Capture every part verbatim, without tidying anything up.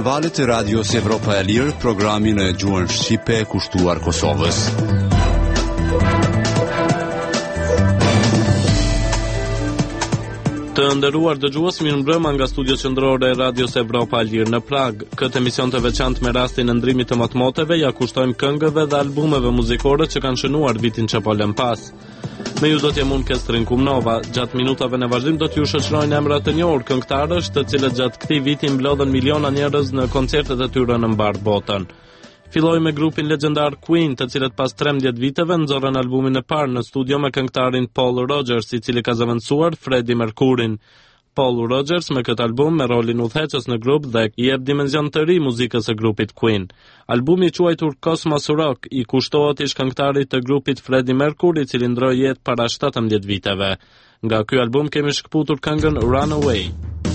në valët e Radios Evropa e Lirë, programin e gjuhën shqipe kushtuar Kosovës. Të nderuar dëgjues, mirëmbrëma nga studio qendrore e Radios Evropa e Lirë në Prag. Këtë emision të veçantë me rastin e ndrimit të matmoteve ja kushtojmë këngëve dhe albumeve muzikore që kanë shënuar vitin që po lëm pas. Me ju do t'jem unë Kestrin Kumnova. Gjatë minutave në vazhdim do t'ju shoqërojnë emrat e njohur këngëtarësh, të cilët gjatë këtij viti mblodhen miliona njerëz në koncertet e tyre në mbar botën. Filloj me grupin legjendar Queen, të cilët pas trembëdhjetë viteve nxorën albumin e parë në studio me këngëtarin Paul Rogers, i cili ka zëvendësuar Freddie Mercury. Paul Rogers me këtë album me rolin udhëheqës në grup dhe i jep dimension të ri muzikës së grupit Queen. Albumi i quajtur Cosmos Rock i kushtohet ish këngëtarit të grupit Freddie Mercury, i cili ndroi jetë para shtatëmbëdhjetë viteve. Nga ky album kemi shkputur këngën Runaway.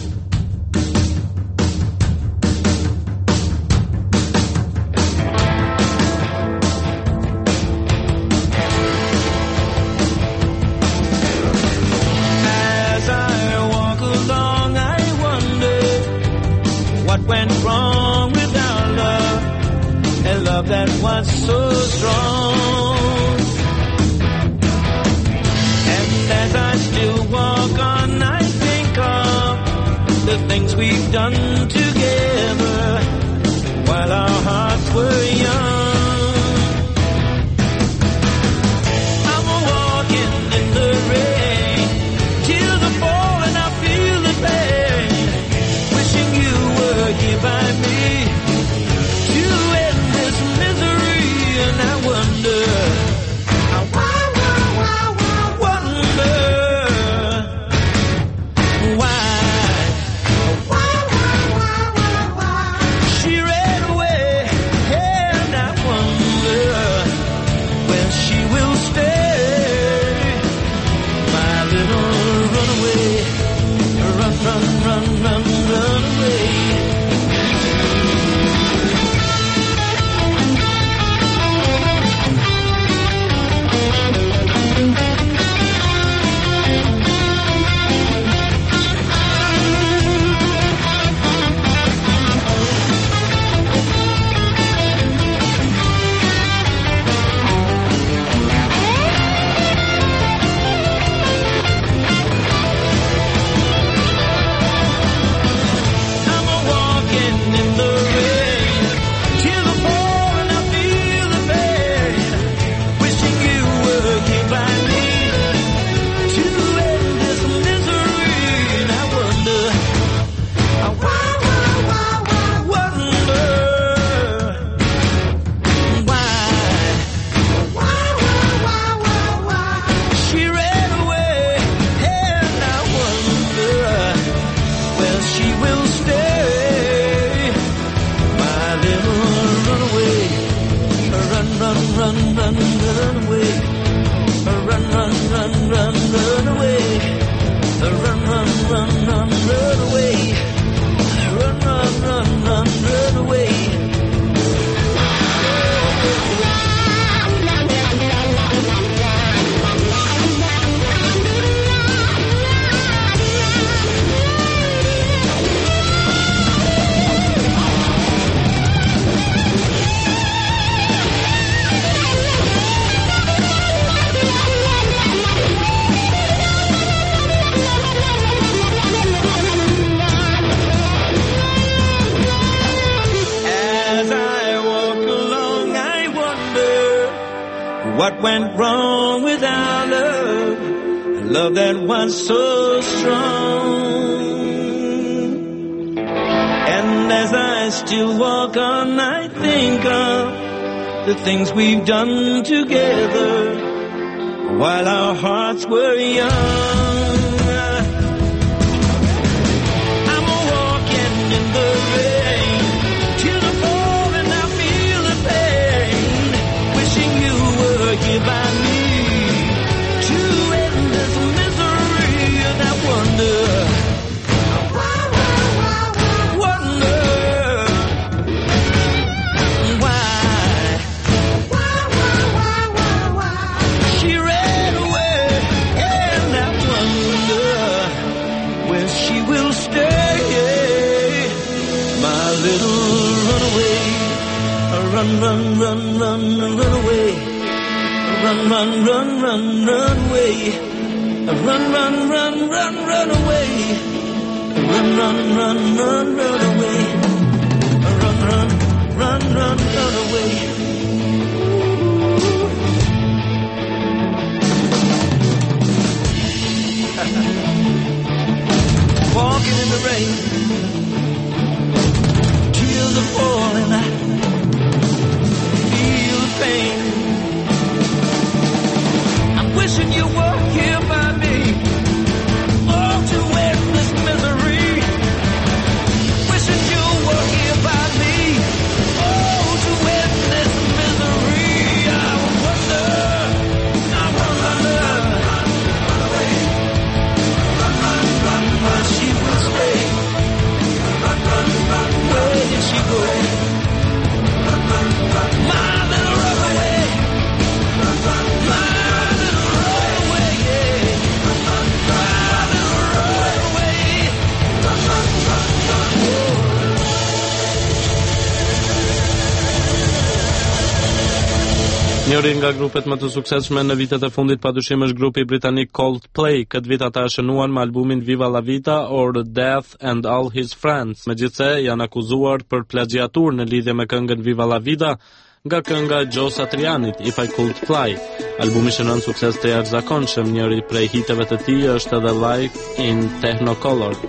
Went wrong with our love, and love that was so strong. And as I still walk on, I think of the things we've done together while our hearts were young. I'm walking in the rain till the fall, and I feel the pain, wishing you were here by me to end this misery. And I wonder, I wonder why she ran away, and I wonder when she will stay, my little runaway. Run, run, run, run, run away. What went wrong with our love, love that was so strong? And as I still walk on, I think of the things we've done together while our hearts were young. I'm walking in the rain till the fall, and I feel the pain, wishing you were here by me to end this misery. And I wonder, wonder why she ran away, and I wonder run, run, run, run, run away. Run, run, run, run, run away. Run, run, run, run, run away. Run, run, run, run, run away. Run, run, run, run, run away. Walking in the rain, tears are falling, I feel the pain. I'm wishing you were here by me, oh, to end this misery. Wishing you were here by me, oh, to end this misery. I wonder, I wonder, run away, run, run, run, run, she will stay. Run, run, run, where did she go? Run, run, run, my little runaway. Run, run, my little runaway, yeah. Run, run, my little runaway. Run, run, run, run, whoa. Njëri nga grupet më të suksesshme në vitet e fundit padyshim është grupi britanik Coldplay. Këtë vit ata shënuan me albumin Viva la Vida or Death and All His Friends. Megjithse janë akuzuar për plagjiatur në lidhje me këngën Viva la Vida nga kënga Joe Satrianit, If I Could Fly. Albumi shënon sukses të jashtëzakonshëm, njëri prej hiteve të tij është edhe Life in Technicolor.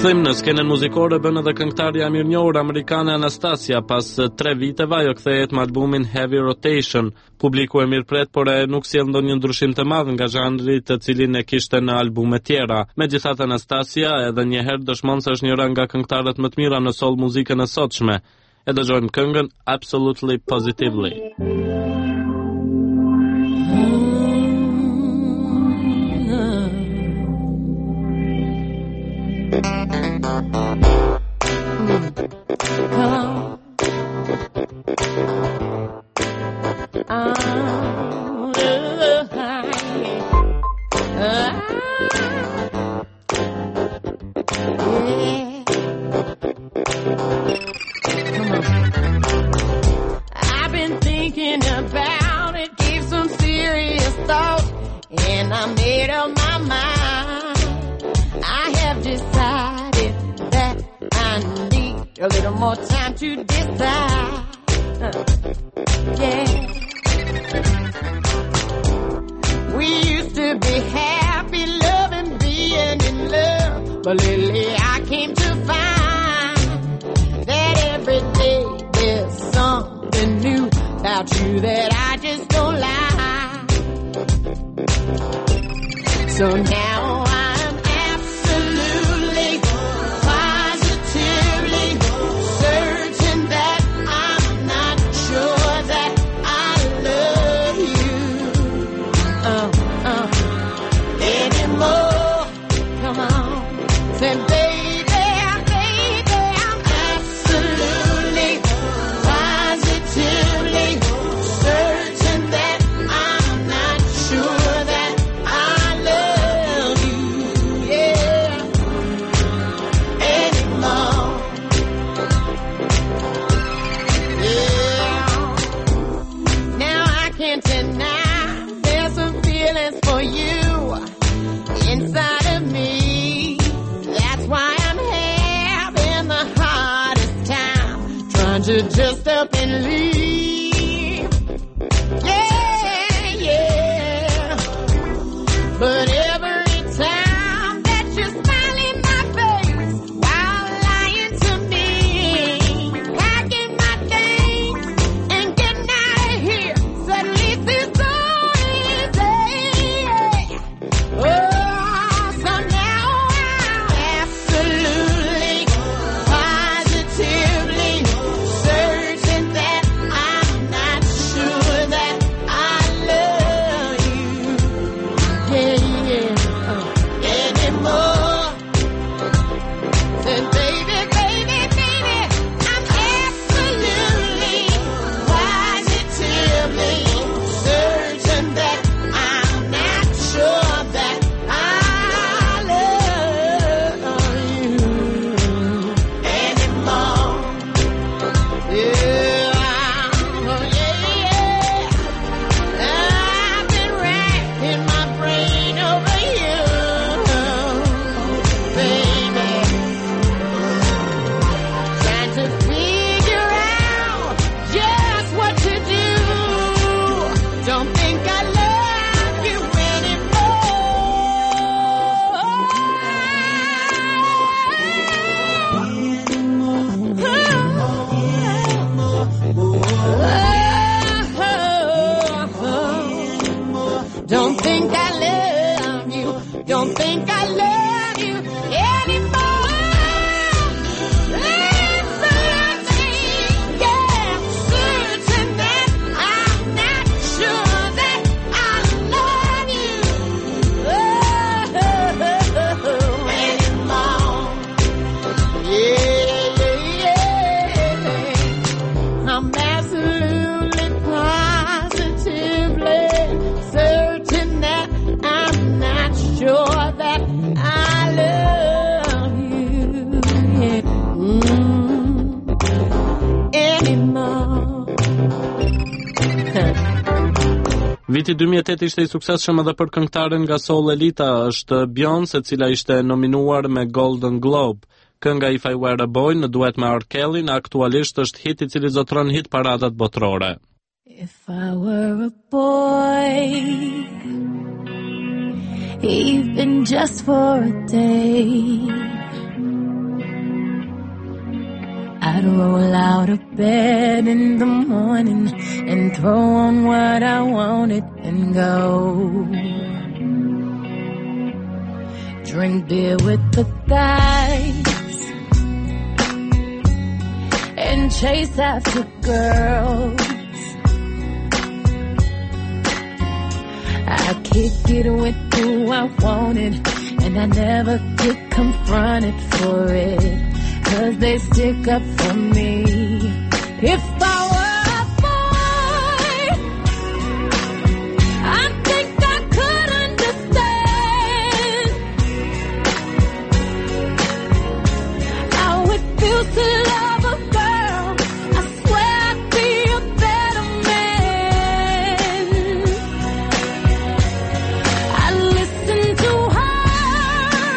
Kthim në skenën muzikore bën edhe këngëtarja e mirënjohur amerikane Anastasia. Pas tre viteve ajo kthehet me albumin Heavy Rotation. Publiku e mirëpret, por e nuk sjell ndonjë ndryshim të madh nga zhanri të cilin e kishte në albume tjera. Megjithatë, Anastasia edhe një herë dëshmon se është njëra nga këngëtarët më të mira në soul muzikën e sotshme. E dëgjojmë këngën Absolutely Positively. I've been thinking about it, gave some serious thought, and I made up my mind. I have decided that I need a little more time to decide. Uh, yeah. We used to be happy, loving, being in love, but lately I came to find that every day there's something new about you that I just don't like. So now I'm absolutely, positively certain that I'm not sure that I love you uh, uh, anymore. Come on, say baby, baby, I'm absolutely, positively certain that I'm not sure that I love you, yeah, anymore. Yeah. Now I can't deny there's some feelings for you inside of me. That's why I'm having the hardest time trying to just up and leave. Yeah, yeah. But every time that you smile in my face while lying to me, packing my things and getting out of here, suddenly it's so easy. Oh, so now I'm absolutely, positively certain that I'm not sure that I love you, yeah, yeah, uh, anymore. Said baby, baby, baby, I'm absolutely, positively certain that I'm not sure that I love you anymore. Yeah, oh yeah, I've been racking my brain over you, baby, trying to figure out just what to do. Don't think I love you anymore. Don't think I love you. Don't think I love you anymore. Absolutely, yeah, certain that I'm not sure that I love you oh, anymore. Yeah, yeah, yeah. I'm absolutely, positively certain that I'm not sure that I love you yeah. mm, anymore. Viti dy mijë e tetë ishte i suksesshëm edhe për këngëtaren nga Soul Elita, është Beyoncé, e cila ishte nominuar me Golden Globe. Kënga If I Were a Boy në duet me R. Kelly aktualisht është hit I cili zotron hit paradat botërore. If I were a boy, even just for a day, I'd roll out of bed in the morning and throw on what I wanted and go. Drink beer with the guys and chase after girls. I kick it with who I wanted, and I never get confronted for it, 'cause they stick up for me. If I were a boy, I think I could understand how it feels to love a girl. I swear I'd be a better man. I listen to her,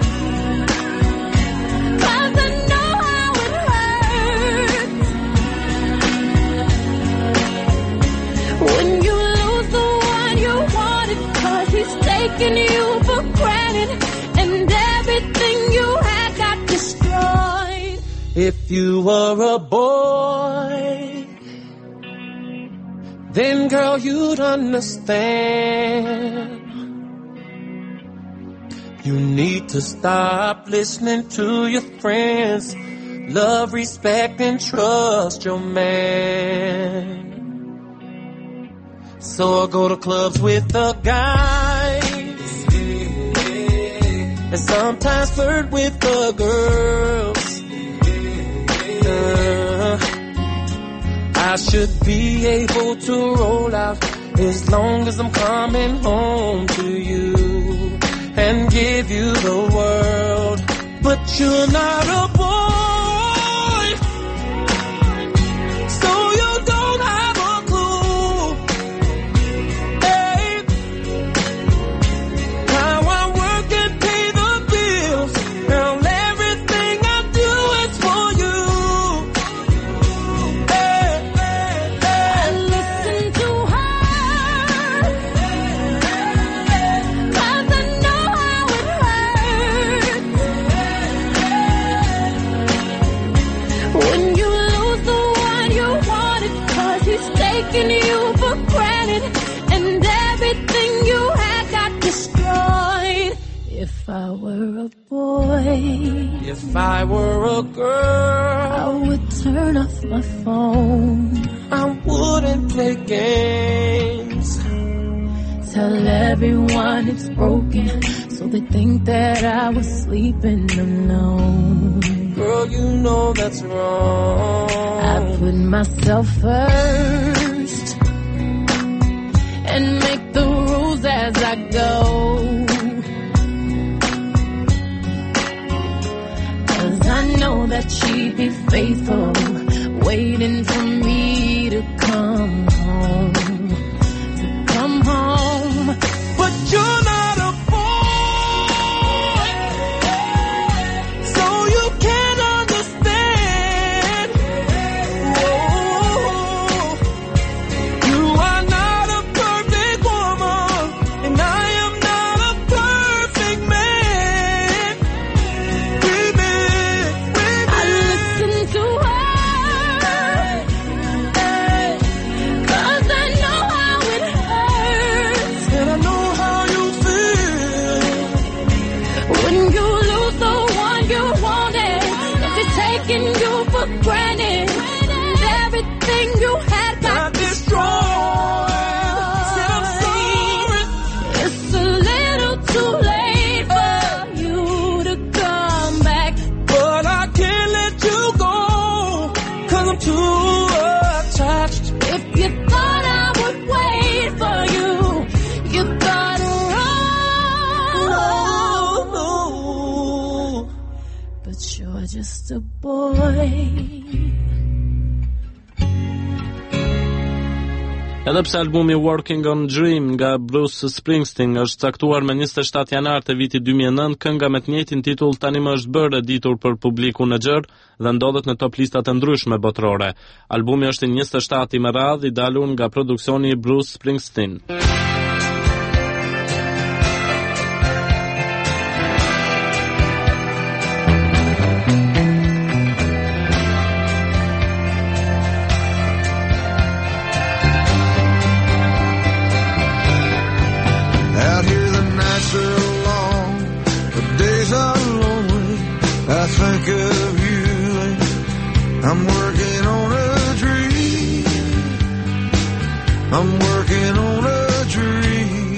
'cause I know how it hurts when you lose the one you wanted, 'cause he's taking you for granted and everything you had got destroyed. If you were a boy, then girl, you'd understand. You need to stop listening to your friends. Love, respect, and trust your man. So I go to clubs with the guys and sometimes flirt with the girls. Uh, I should be able to roll out as long as I'm coming home to you and give you the world. But you're not a boy, so you don't have a clue, hey, how I work and pay the bills. Girl, everything I do is for you. Hey, hey, hey. I listen to her, 'cause I know how it hurts when you lose the one you wanted, 'cause he's taking you for granted and everything you had got destroyed. If I were a boy, If I were a girl, I would turn off my phone, I wouldn't play games. tell everyone it's broken so they think that I was sleeping alone. Girl, you know that's wrong. I put myself first and make the rules as I go, 'cause I know that she'd be faithful, waiting for me to come home, to come home. But you're not a boy, so you can't understand. Oh, you are not a perfect woman, and I am not a perfect man. Baby, I listen to her, 'cause I know how it hurts and I know how you feel. when you lose the one you wanted, if it's taking you for granted and everything you had I got destroyed. Said I'm sorry. It's a little too late for you to come back. But I can't let you go, 'cause I'm too attached. If you thought I would wait for you, you thought wrong. Oh, But you're just a boy. Edhe pse albumi Working on Dream nga Bruce Springsteen është caktuar me njëzet e shtatë janar të vitit dy mijë e nëntë, kënga me të njëjtin titull tani më është bërë e ditur për publikun e gjerë dhe ndodhet në top listat e ndryshme botërore. Albumi është i njëzet e shtatë i me radhë, i dalur nga produksioni i Bruce Springsteen. I'm working on a dream.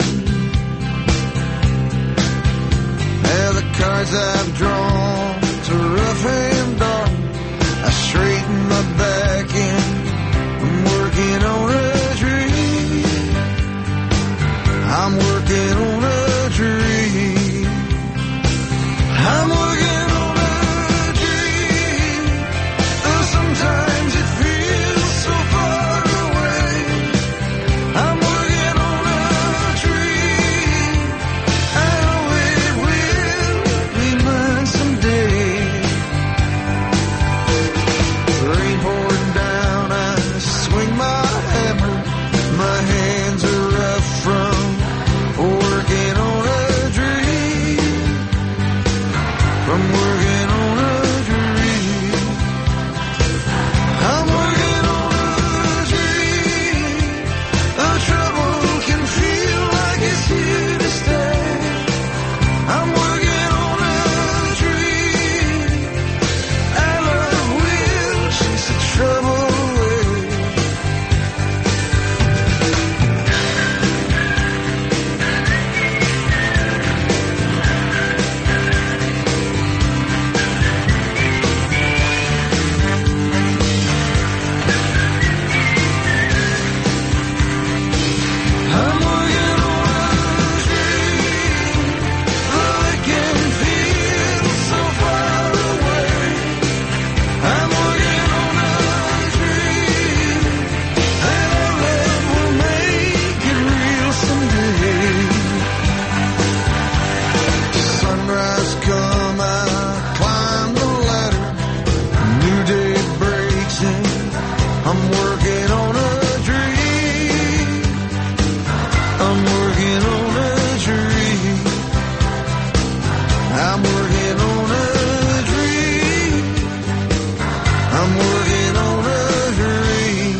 And the cards I've drawn to rough and dark, I straighten my back in. I'm working on a dream. I'm working on a dream. I'm working on a dream. Though sometimes it feels so far away. I'm working on a dream. I know it will be mine someday. Rain pouring down, I swing my hammer. My hands are rough from working on a dream. From working on a dream. I'm working on a dream. The trouble can feel like it's here to stay. I'm working on a dream. Our love will chase the trouble away. I'm working on a dream. Though it can feel so far away. I'm working on a dream. And our love will make it real someday. Sunrise come, I climb the ladder. A new day breaks in. I'm working on a dream. I'm working on a dream. I'm working on a dream. I'm working on a dream.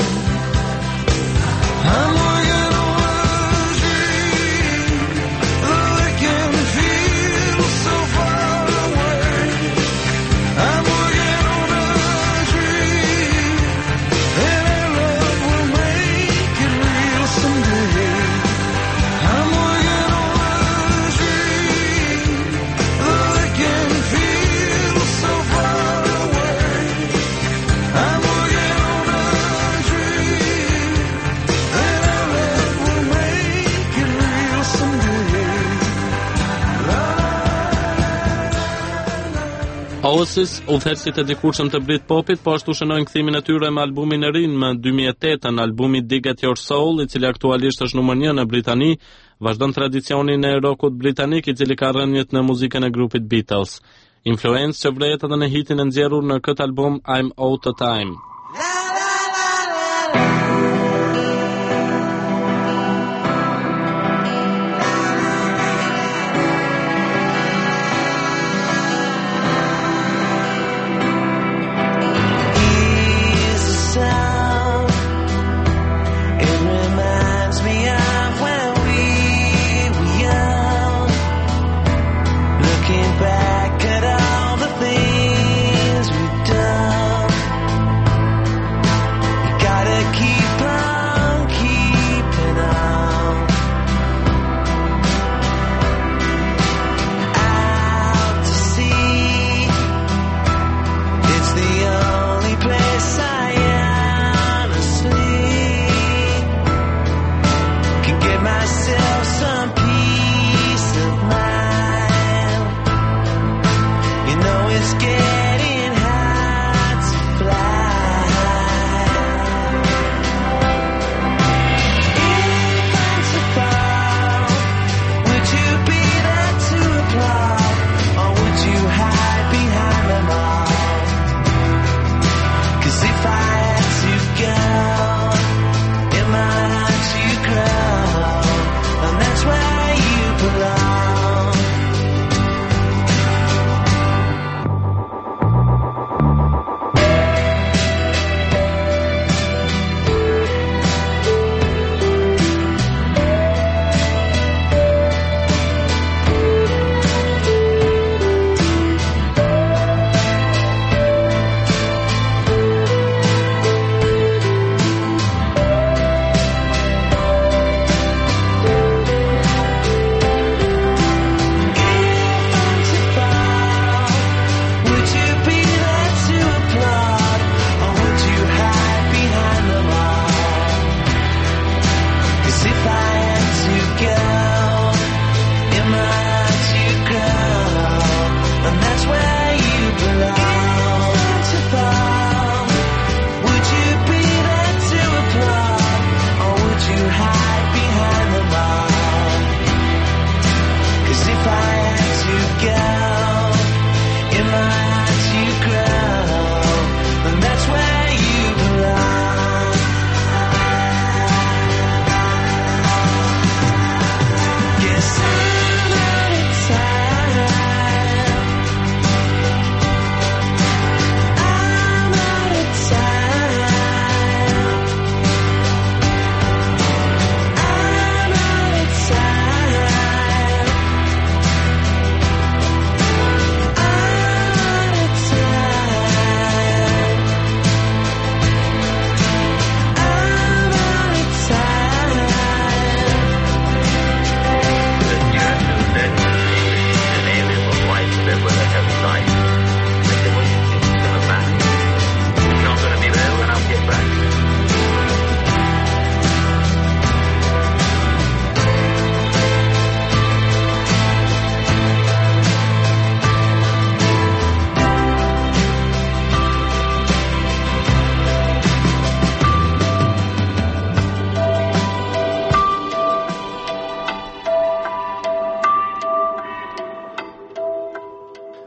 I'm working on a dream. Though it can feel so far away. I'm working on a dream. And our love will make it real someday. I'm working on a dream. Though it can feel so far away. I'm working on a dream. And our love will make it real someday. Oasis, udhëheqësit e dikurshëm të Britpopit, po ashtu shënojnë kthimin e tyre me albumin e ri më dy mijë e tetë, albumi Dig at Your Soul, i cili aktualisht është numër një në Britani, vazhdon tradicionin e rockut britanik i cili ka rënjet në muzikën e grupit Beatles. Influencë që vlehet edhe në hitin e nxjerrur në këtë album I'm Out of Time. Here's the sound. It reminds me of when we were young. Looking back at all the things we've done.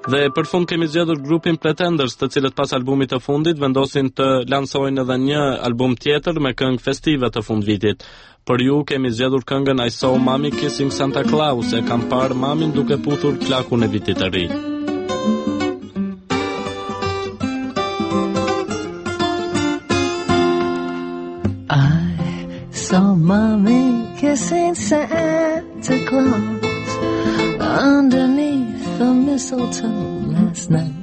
Dhe për fund kemi zgjedhur grupin Pretenders, të cilët pas albumit të fundit vendosin të lansojnë edhe një album tjetër me këngë festive të fundvitit. Për ju kemi zgjedhur këngën I Saw Mommy Kissing Santa Claus, e kam parë mamin duke puthur plakun e vitit të ri. I saw Mommy kissing Santa Claus underneath the mistletoe last night.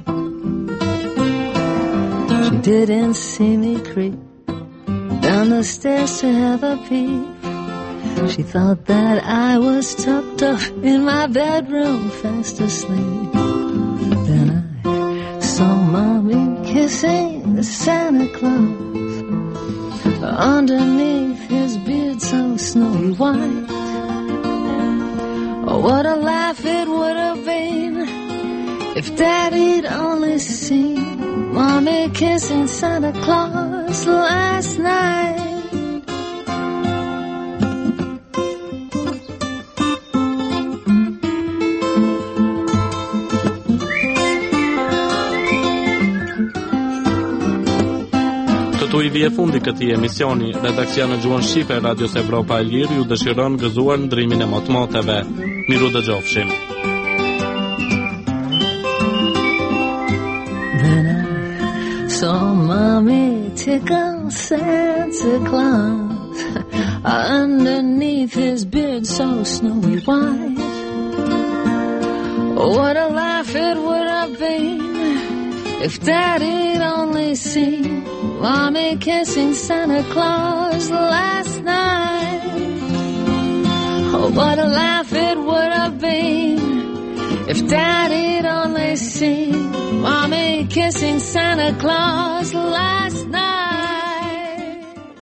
She didn't see me creep down the stairs to have a peep. She thought that I was tucked up in my bedroom fast asleep. Then I saw Mommy kissing Santa Claus underneath his beard so snowy white. Oh, what a laugh it would have been if Daddy'd only seen Mommy kissing Santa Claus last night. Këtu i vije fundi këtij emisioni. Redaksia në gjuhën shqipe e Radios Evropa e Lirë ju dëshiron gëzuar ndrimin e motmoteve. Miru dëgjofshim. Then I saw Mommy tickle Santa Claus underneath his beard so snowy white. What a laugh it would have been if Daddy'd only seen Mommy kissing Santa Claus last night. Oh, what a laugh it would have been if Daddy'd only seen Mommy kissing Santa Claus last night.